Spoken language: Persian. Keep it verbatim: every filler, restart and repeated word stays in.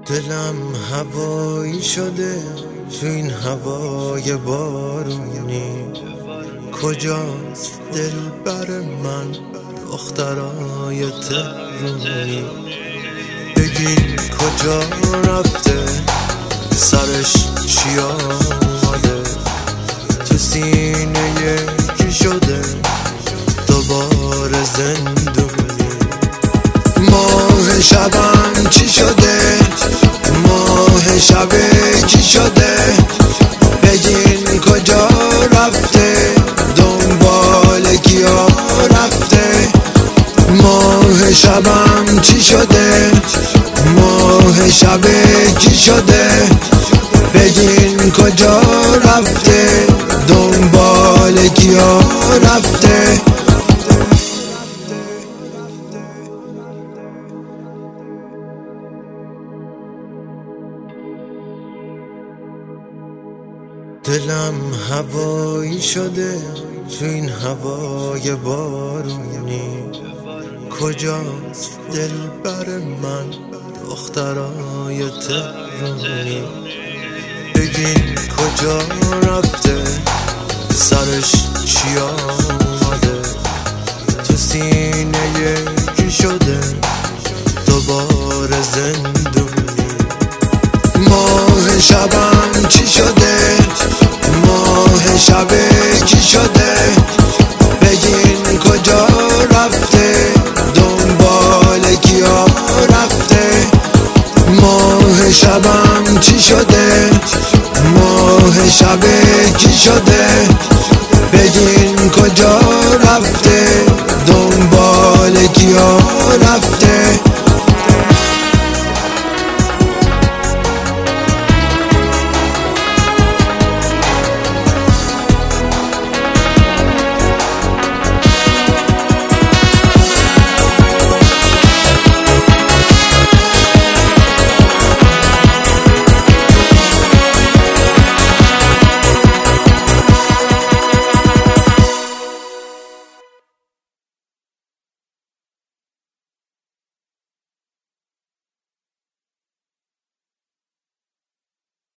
دلم هوایی شده تو این هوای بارونی، کجاست دلبر من دخترای تهرونی؟ بگین کجا رفته، سرش چی آمده، تو سینه یکی شده دوباره زندونی. ماه شبم چی شده، ماه شب کی شده، بگین کجا رفته، دنبال کیا رفته. ماه شبم چی شده، ماه شب کی شده، بگین کجا رفته، دنبال کیا رفته. دلم هوایی شده تو این هوای بارونی، کجاست دلبر من دخترای تهرونی؟ بگین کجا رفته، سرش چی آمده، تو سینه یکی شده دوباره زندونی. ماه شبم چی شده، ماه شب کی شده، بگین کجا رفته، دنبال کیا رفته. ماه شبم چی شده، ماه شب کی شده،